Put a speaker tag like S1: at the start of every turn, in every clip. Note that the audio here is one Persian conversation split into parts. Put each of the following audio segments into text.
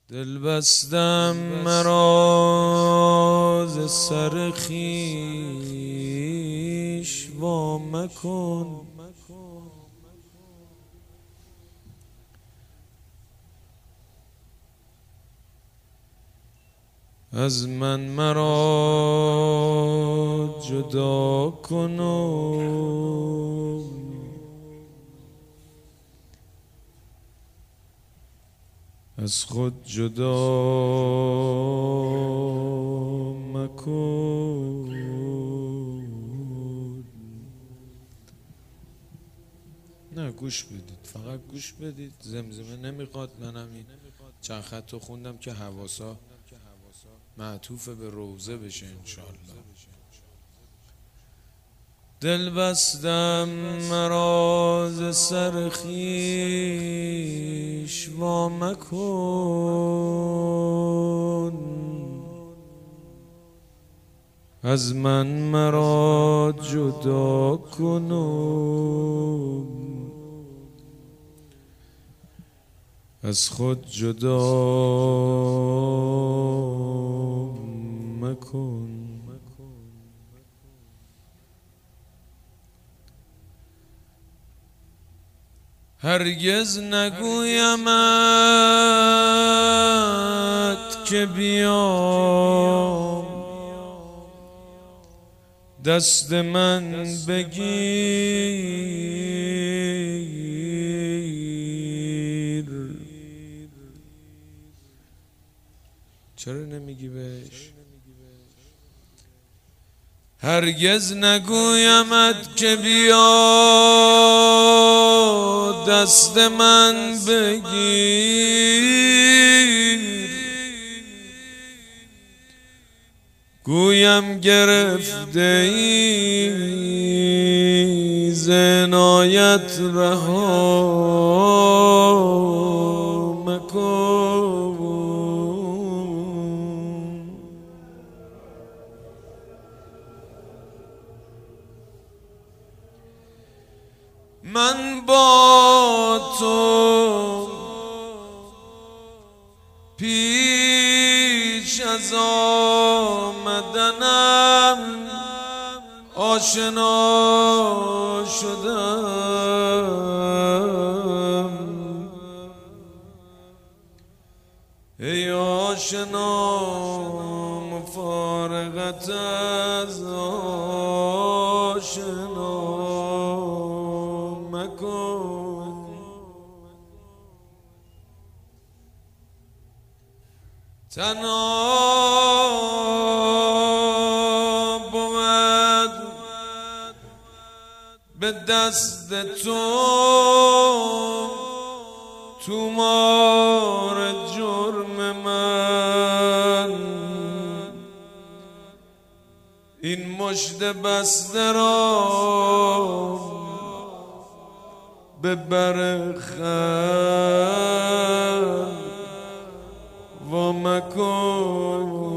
S1: دل بستم مراز سر خویش وا مکن، از من مرا جدا کن و از خود جدا مکن. نه گوش بدید، فقط گوش بدید. زمزمه نمیخواد. منم این چند خط رو خوندم که حواسا معطوف به روضه بشه انشالله. دل بستم مراز سر خویش وا مکن، از من مرا جدا کن و از خود جدا مکن. هرگز نگویمت که بیام دست من بگیر. چرا نمیگی بهش؟ هرگز نگویمت که بیا دست من بگیر، گویم گرفته ای ز عنایت رها مکن. من با تو پیش از آمدنم آشنا شدم، ای آشنا مفارقت از آشنا مکن. تنها بود به دست تو مار جرم من، این مشت بسته را به برخم وا مکن.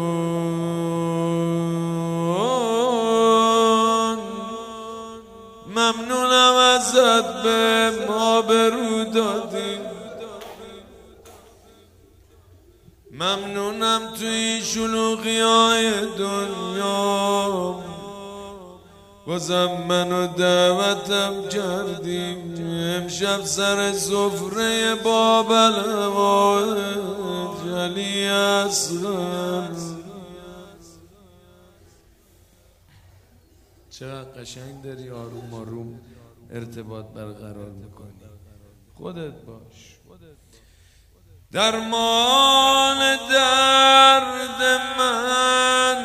S1: ممنونم ازت به آبرو دادی، ممنونم توی شلوغی‌های دنیا بازم منو دعوتم کردیم. امشب سر سفره بابلوای جلی اصغر چقدر قشنگ داری آروم آروم ارتباط برقرار میکنی. خودت باش. درمان درد من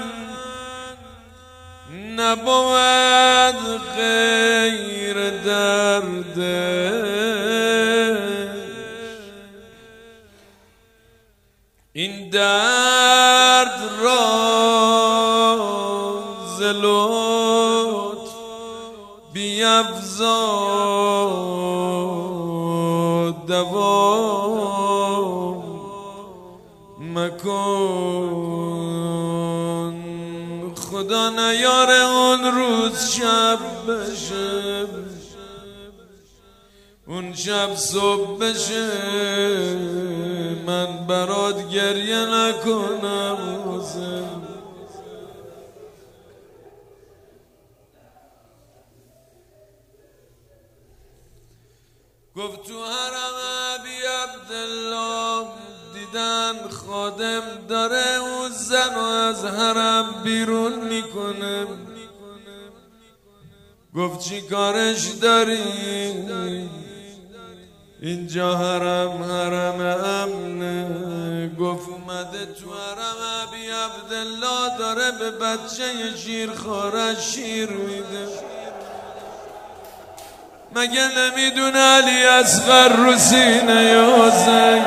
S1: نبود غیر دردش، این درد را ز لطف بیفزا دوا مکن. خدا نیاره اون روز شب بشه، اون شب صبح بشه من برات گریه نکنم حسین. گفت تو حرم ابی عبدالله دیدن خادم داره اون زن رو از حرم بیرون میکنه. گفت چی کارش داری؟ اینجا حرم امنه. گفت اومده تو حرم ابی عبدالله داره به بچه شیرخوارش شیر میده. مگه نمیدونه علی اصغر رو سینه حسین؟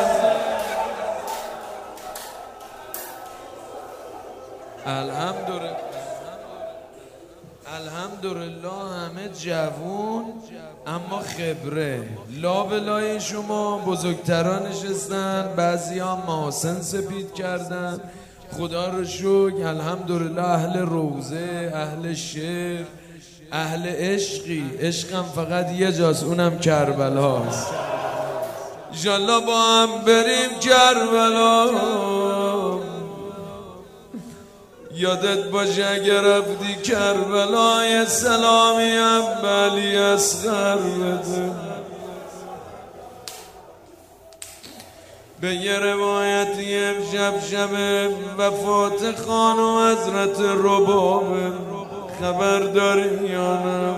S1: الحمدلله همه جوون اما خبره. لا بلای شما بزرگتران نشستن، بعضی ها محاسن سپید کردن. خدا رو شکر الحمدلله اهل روزه، اهل شعر، اهل عشقی. عشقم فقط یه جاست، اونم کربلاست. انشالله با هم بریم کربلا. یادت باشه اگر رفتی کربلا یه سلامی هم به علی اصغر بده. به یه روایتی امشب شب وفات خانم حضرت ربابه، خبر داری یا نه؟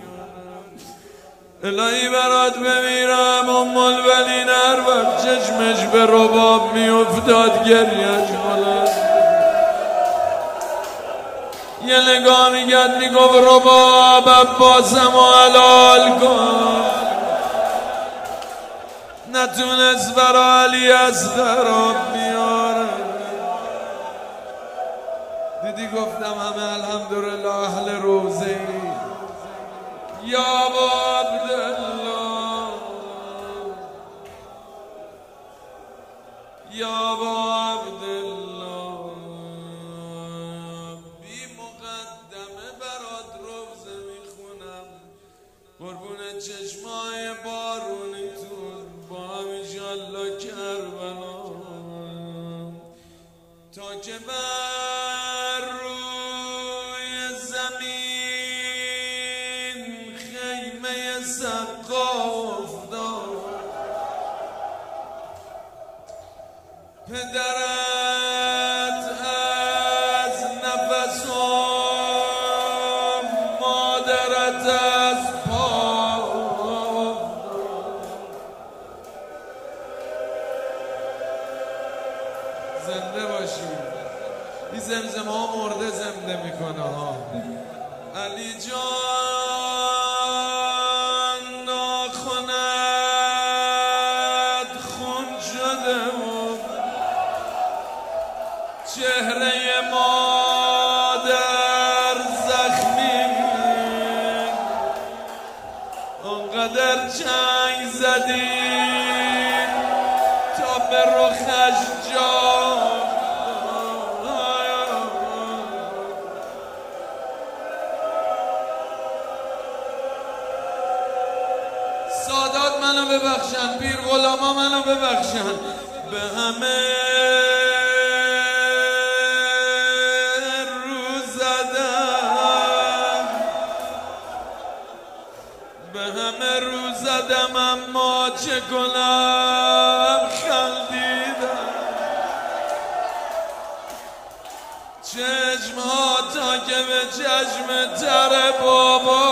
S1: الهی برات بمیرم ام الولین هر وقت چشمش به رباب میافتاد گریهش بلند. یه نگاه میگد میگفت رباب عباسم و حلال کن. نتونست برا علی اصغر بیاره. دیدی گفتم همه الحمدلله اهل روزه. یا با عبدالله یا با عبدالله بی مقدمه برات روزه میخونم. قربون چشمای بارونیتون با هم انشالله کربلا. تا که بر روی زمین خیمه سقا افتاد، پدرت از نفس و مادرت از پا افتاد. زنده باشی. این زمزمه ها مرده زنده میکنه ها. علی جان ناخنت خون شده و چهره مادر زخمی، اونقدر چنگ زدی تا به رخش جان. سادات منو ببخشن، پیر غلاما منو ببخشن. به همه رو زدم، به همه رو زدم اما چه کنم خندیدم. چشم ها تا که به چشم تر بابا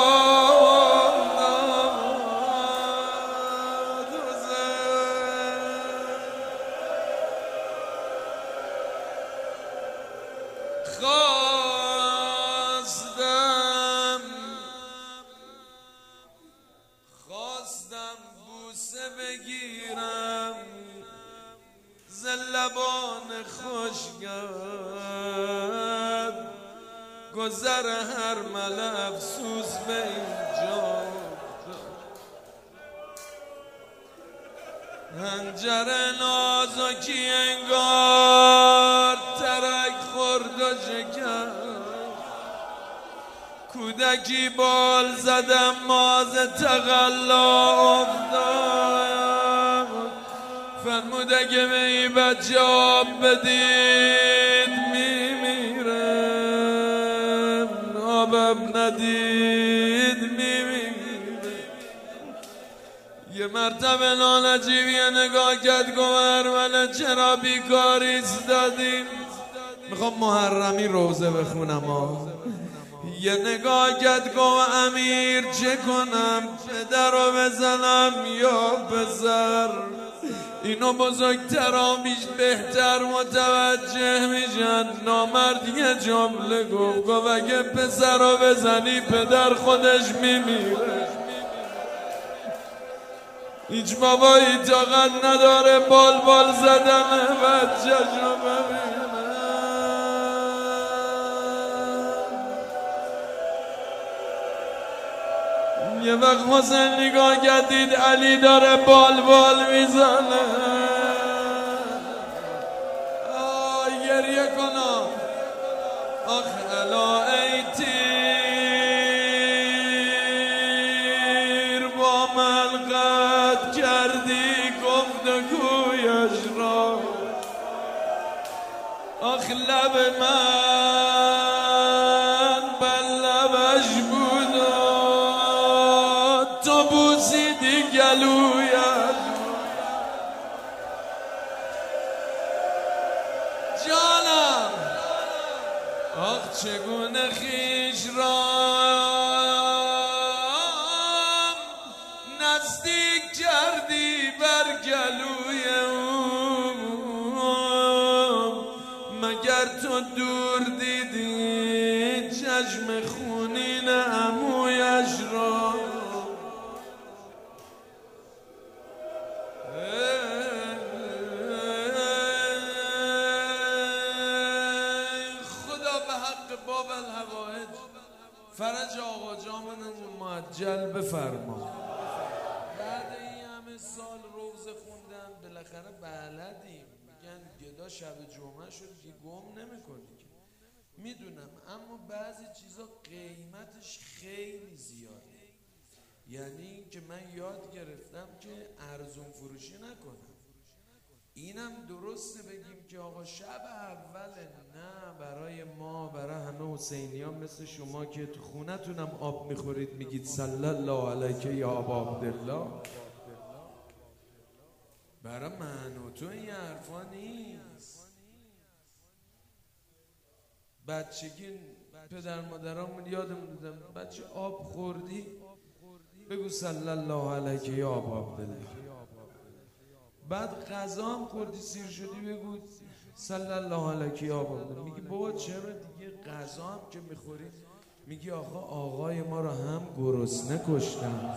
S1: خواستم بوسه بگیرم ز لبان خوشگل. گذر هر مل افسوس به اینجا. حنجره نازکی انگار ترک خورد و شکست. کودکی بال زدم ماز تقلا افتاد. فرمود اگه به این بچه آب بدید میمیره، آبم ندید میمیره. یه مرتبه لالجیب یه نگاه کرد گوهر چرا بیکار ایستادیم؟ میخوام محرمی روزه بخونم یه نگاه کرد گو امیر چه کنم، پدر رو بزنم یا پسر؟ اینو بزرگترامیش بهتر متوجه میشن. نامرد یه جمله گفت اگه پسر رو بزنی پدر خودش میمیره. هیچ بابایی طاقت نداره بال زدن بچه‌ش رو ببینه. یه وقت حسین نگاه کردید علی داره بال میزنه. گریه کنم آخ الا ای تیر با من قد کردی گفتگویش را. آخ لب من بر لبش بود تو بوسیدی گلویش. جانم آخ چگونه خویش را نزدیک کردی بر گلوی او، مگر تو دور دیدی چشم خونین عمویش را. باب الحوائج فرج آقا جامون معجل بفرما. بعد این همه سال روزه خوندن بالاخره بلدیم. میگن گدا شب جمعه شد که گم نمی‌کنی که. میدونم اما بعضی چیزا قیمتش خیلی زیاده. یعنی اینکه من یاد گرفتم که ارزون فروشی نکنم. اینم درسته بگیم که آقا شب اول نه برای ما، برای همه حسینی ها مثل شما که تو خونتونم آب میخورید میگید صلی الله علیک یا ابا عبدالله، برای من و تو این حرفا نیست. بچگی پدر مادرامون یادمون دادن بچه آب خوردی بگو صلی الله علیک یا ابا عبدالله. بعد غذا هم خوردی سیر شدی بگو صلی الله علیک یا ابا عبدالله. میگی بابا چرا دیگه غذا هم که میخوری میگی آخه آقای ما رو هم گرسنه کشتن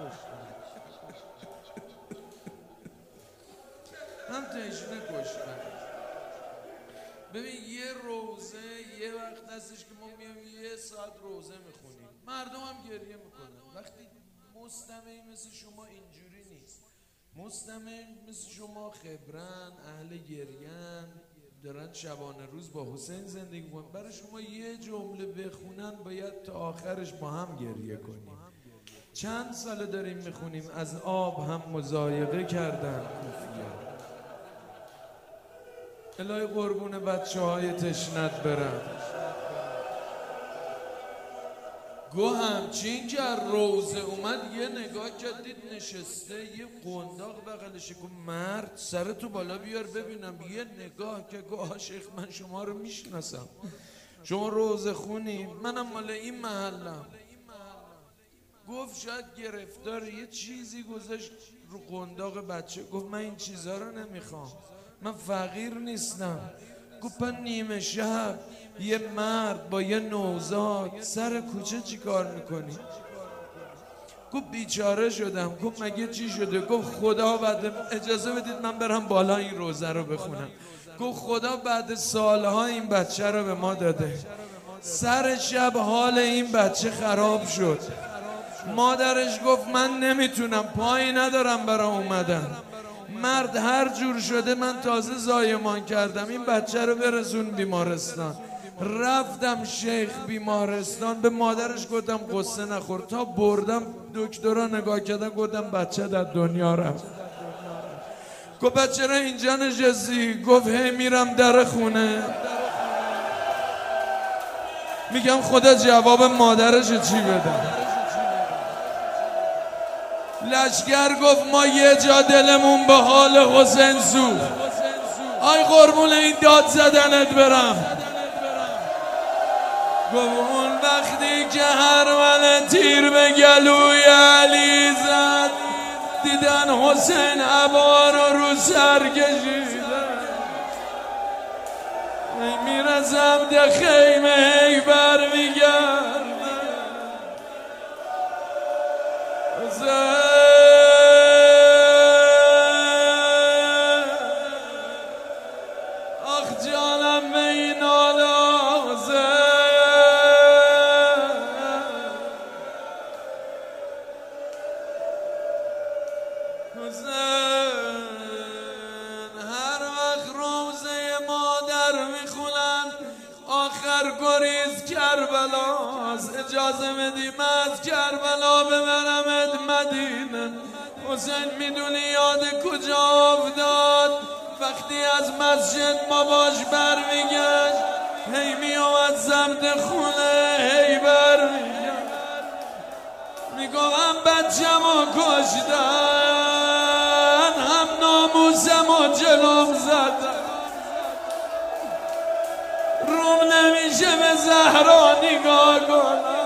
S1: هم تشنه کشتن. ببین یه روزه یه وقت هستش که ما میام یه ساعت روزه میخونیم، مردم هم گریه میکنن. وقتی مستمعی مثل شما اینجوری نیست، مستمع مثل شما خبرن، اهل گریان، دارن شبانه روز با حسین زندگی کنن، برای شما یه جمله بخونن باید تا آخرش با هم گریه کنیم. چند ساله داریم میخونیم از آب هم مضایقه کردن کوفیان. الهی قربون بچه های تشنت برن. گو همچین که روزه اومد یه نگاه کردید نشسته یه قنداق بغلشه. گو مرد سرتو بالا بیار ببینم. یه نگاه که گو شیخ من شما رو میشناسم، شما روزه خونی، منم مال این محلم. گفت شاید گرفتار یه چیزی گذاشت رو قنداق بچه. گفت من این چیزا رو نمیخوام، من فقیر نیستم. گفت نیمه شب یه مرد با یه نوزاد سر کوچه چی کار میکنی؟ گفت بیچاره شدم. گفت مگه چی شده؟ گفت خدا بعد اجازه بدید من برم بالا این روزه رو بخونم. گفت خدا بعد سالها این بچه رو به ما داده. سر شب حال این بچه خراب شد. مادرش گفت من نمیتونم، پایی ندارم برای اومدن. مرد هر جور شده من تازه زایمان کردم این بچه رو برسون بیمارستان. رفتم شیخ بیمارستان، به مادرش گفتم قصه نخور. تا بردم دکترها نگاه کردن گفتم بچه در دنیا رفت. گفت چرا اینجا نشستی؟ گفت هی میرم در خونه میگم خدا جواب مادرش چی بدم. لشگر گفت ما یه جا دلمون به حال حسین سوخت. آی قربون این داد زدنت برم. گفت اون وقتی که هرمل تیر به گلوی علی زد دیدن حسین عبا رو سر کشیدن. میرسم ده خیمه هی برمیگردم آخ جانم به این آلازه حسین. هر وقت روزه مادر میخونن آخر گریز کربلاست. اجازه بدیم از کربلا ببرمت مدینه. حسین میدونی یاد کجا افتاد؟ وقتی از مسجد ما باش برمیگشت هی میامد سمت خونه هی برمیگشت میگم بچه‌مو کشتن هم ناموسمو جلوم زدن روم نمیشه به زهرا نگاه کنم.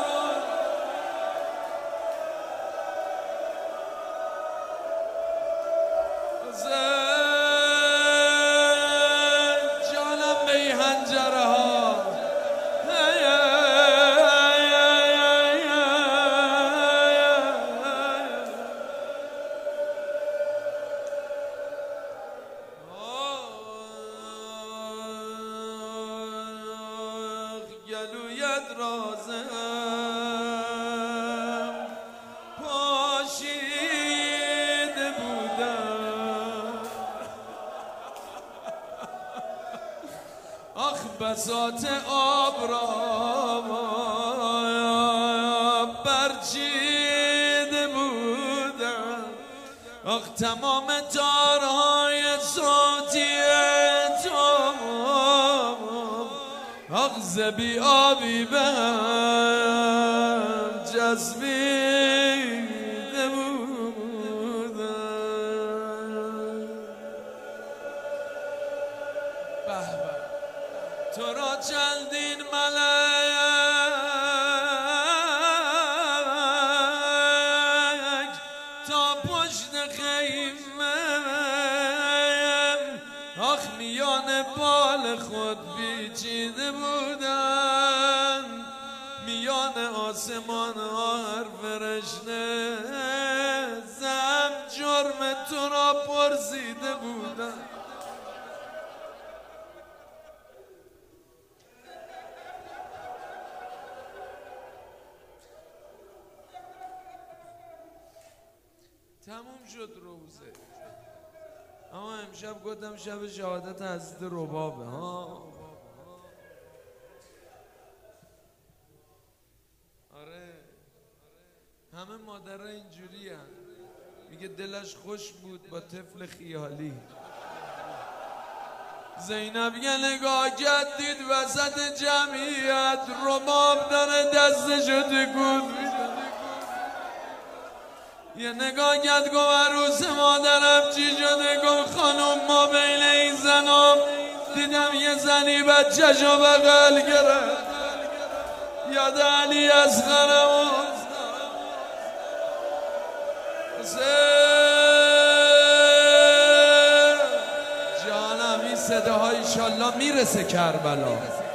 S1: جانم به این هنجره ها گلویت رازم پاشیده بودم. آخ بساط آب را برچیده بودم. آخ تمام تارهای صوتی آخ زبی آبی به هم جذبیده بودم. به به تو را چندین ملک تا پشت خیمه آخ میان بال خود پیچیده بودن. میان آسمان ها هر فرشته زم جرم تو را پرسیده بودن. تموم شد روزه. اما امشب گفتم شب شهادت حضرت ربابه ها. آره همه مادرها اینجوری هن. میگه دلش خوش بود با طفل خیالی. زینب یه نگاه کرد دید وسط جمعیت رباب داره دستشو تکون میده. یه نگاه کرد گفت عروس مادرم چی شده؟ گفت خانم ما بین این زنم دیدم یه زنی بچه‌شو بغل گرفت. یاد علی اصغرم جانم این صداها ایشالله میرسه کربلا.